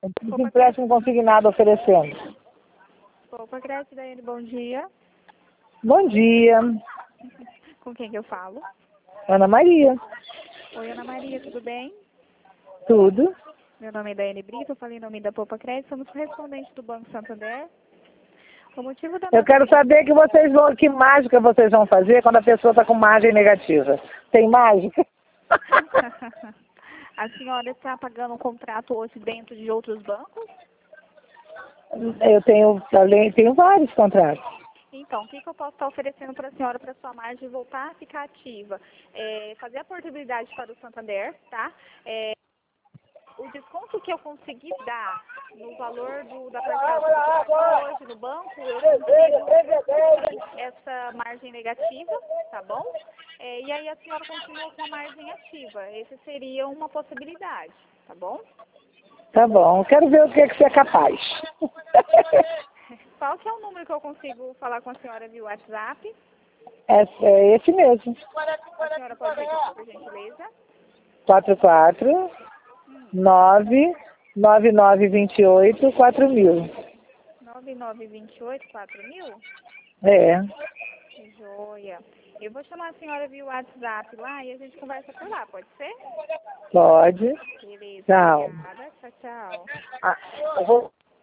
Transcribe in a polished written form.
De empréstimo consignado oferecendo. Opa, Crédito, Daiane, bom dia. Bom dia, Com quem que eu falo? Ana Maria. Oi, Ana Maria, tudo bem? Tudo? Meu nome é Daiane Brito, eu falei em nome da Poupa Crédito, somos correspondentes do Banco Santander. O motivo da Eu nossa quero ligação... saber que mágica vocês vão fazer quando a pessoa está com margem negativa. Tem mágica? A senhora está pagando um contrato hoje dentro de outros bancos? Eu tenho vários contratos. Então, o que eu posso estar oferecendo para a senhora para sua margem voltar a ficar ativa? Fazer a portabilidade para o Santander, tá? O desconto que eu consegui dar no valor da parcela que você pagou hoje no banco, eu consigo essa margem negativa, tá bom? E aí a senhora continua com a margem ativa. Essa seria uma possibilidade, tá bom? Tá bom, quero ver o que você é capaz. Qual que é o número que eu consigo falar com a senhora via WhatsApp? É esse mesmo. A senhora pode repetir, por gentileza? 44 99928 4000. 9928 4000? É, Joia. Eu vou chamar a senhora via WhatsApp lá e a gente conversa por lá, pode ser? pode. Beleza, Tchau. obrigada. Tchau, tchau. Ah, eu vou